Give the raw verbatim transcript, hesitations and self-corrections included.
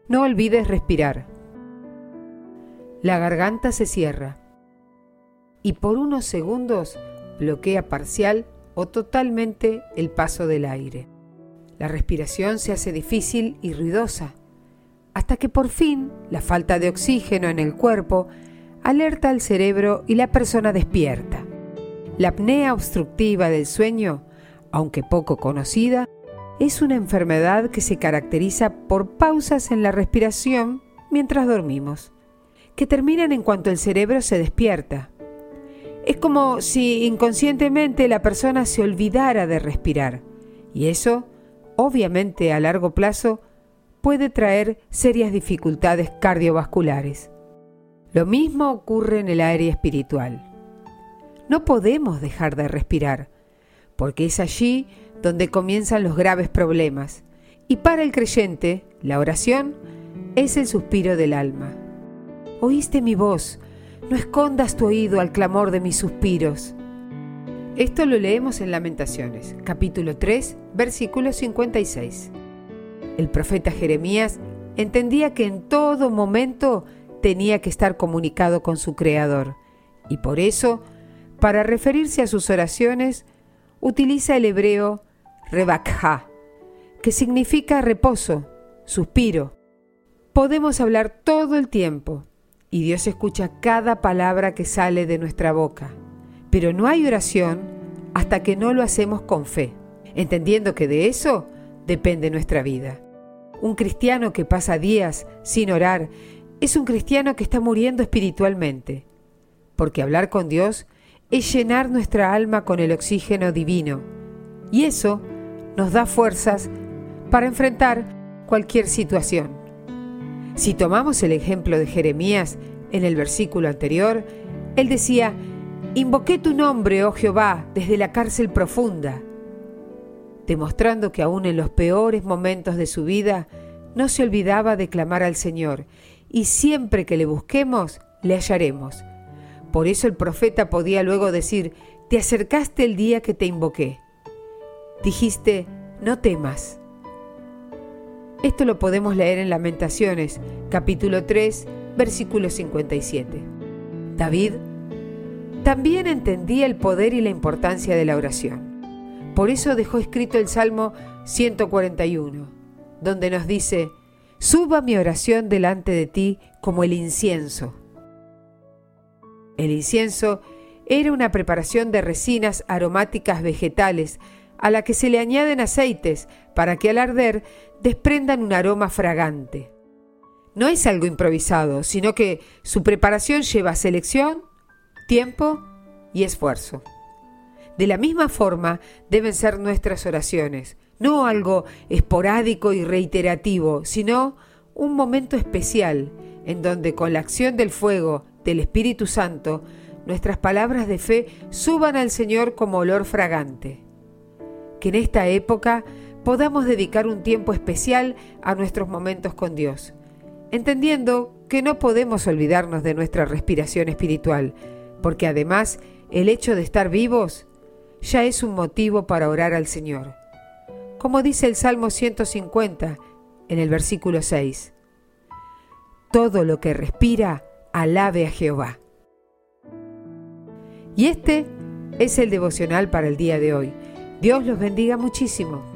No olvides respirar. La garganta se cierra y por unos segundos bloquea parcial o totalmente el paso del aire. La respiración se hace difícil y ruidosa, hasta que por fin la falta de oxígeno en el cuerpo alerta al cerebro y la persona despierta. La apnea obstructiva del sueño, aunque poco conocida, es una enfermedad que se caracteriza por pausas en la respiración mientras dormimos, que terminan en cuanto el cerebro se despierta. Es como si inconscientemente la persona se olvidara de respirar, y eso, obviamente a largo plazo, puede traer serias dificultades cardiovasculares. Lo mismo ocurre en el área espiritual. No podemos dejar de respirar, porque es allí donde comienzan los graves problemas, y para el creyente, la oración es el suspiro del alma. Oíste mi voz, no escondas tu oído al clamor de mis suspiros. Esto lo leemos en Lamentaciones, capítulo tres, versículo cincuenta y seis. El profeta Jeremías entendía que en todo momento tenía que estar comunicado con su Creador, y por eso, para referirse a sus oraciones, utiliza el hebreo rebakha, que significa reposo, suspiro. Podemos hablar todo el tiempo, y Dios escucha cada palabra que sale de nuestra boca, pero no hay oración hasta que no lo hacemos con fe, entendiendo que de eso depende nuestra vida. Un cristiano que pasa días sin orar es un cristiano que está muriendo espiritualmente, porque hablar con Dios es llenar nuestra alma con el oxígeno divino, y eso nos da fuerzas para enfrentar cualquier situación. Si tomamos el ejemplo de Jeremías en el versículo anterior, él decía: «Invoqué tu nombre, oh Jehová, desde la cárcel profunda», demostrando que aún en los peores momentos de su vida no se olvidaba de clamar al Señor, y siempre que le busquemos, le hallaremos. Por eso el profeta podía luego decir: «Te acercaste el día que te invoqué. Dijiste, no temas». Esto lo podemos leer en Lamentaciones, capítulo tres, versículo cincuenta y siete. David también entendía el poder y la importancia de la oración. Por eso dejó escrito el Salmo ciento cuarenta y uno, donde nos dice: «Suba mi oración delante de ti como el incienso». El incienso era una preparación de resinas aromáticas vegetales a la que se le añaden aceites para que al arder desprendan un aroma fragante. No es algo improvisado, sino que su preparación lleva selección, tiempo y esfuerzo. De la misma forma deben ser nuestras oraciones, no algo esporádico y reiterativo, sino un momento especial en donde con la acción del fuego del Espíritu Santo nuestras palabras de fe suban al Señor como olor fragante. Que en esta época podamos dedicar un tiempo especial a nuestros momentos con Dios, entendiendo que no podemos olvidarnos de nuestra respiración espiritual, porque además el hecho de estar vivos ya es un motivo para orar al Señor. Como dice el Salmo ciento cincuenta en el versículo seis: «Todo lo que respira, alabe a Jehová». Y este es el devocional para el día de hoy. Dios los bendiga muchísimo.